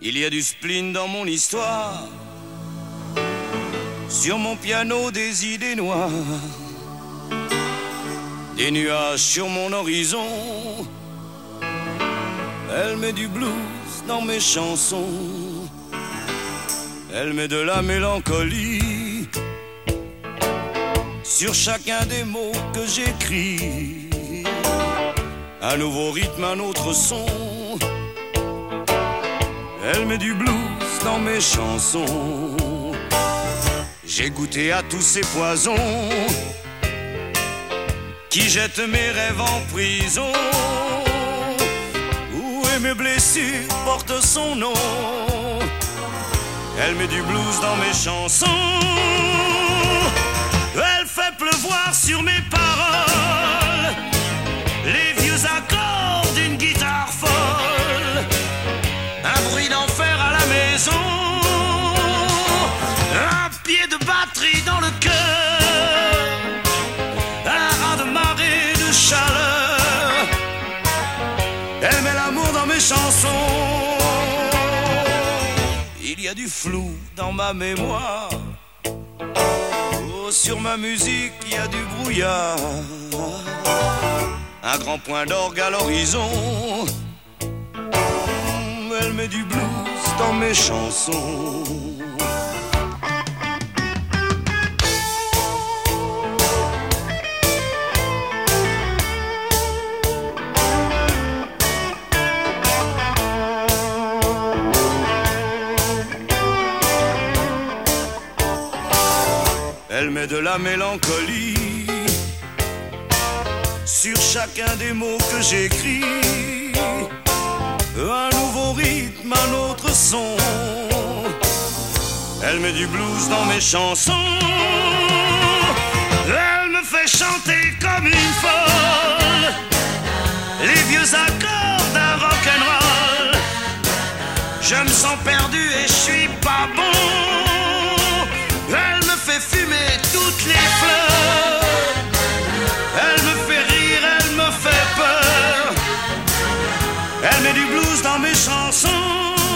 Il y a du spleen dans mon histoire. Sur mon piano des idées noires, des nuages sur mon horizon. Elle met du blues dans mes chansons. Elle met de la mélancolie sur chacun des mots que j'écris. Un nouveau rythme, un autre son. Elle met du blues dans mes chansons. J'ai goûté à tous ces poisons qui jettent mes rêves en prison. Où est mes blessures portent son nom. Elle met du blues dans mes chansons. Elle fait pleuvoir sur mes paroles les vieux accords d'une guitare folle. Un bruit d'enfer à la maison, un pied de batterie dans le cœur, un raz de marée de chaleur. Elle met l'amour dans mes chansons. Il y a du flou dans ma mémoire. Oh, sur ma musique, il y a du brouillard. Un grand point d'orgue à l'horizon. Elle met du blues dans mes chansons. Elle met de la mélancolie sur chacun des mots que j'écris. Un nouveau rythme, un autre son. Elle met du blues dans mes chansons. Elle me fait chanter comme une folle les vieux accords d'un rock'n'roll. Je me sens perdu et je suis pas bon. Elle me fait fumer toutes les fleurs. Elle me fait rire, elle me fait peur. Elle met du blues dans mes chansons.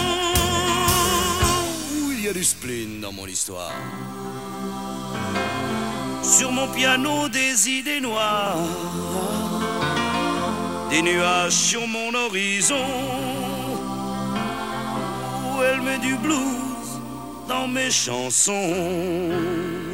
Il y a du spleen dans mon histoire. Sur mon piano des idées noires, des nuages sur mon horizon. Elle met du blues dans mes chansons.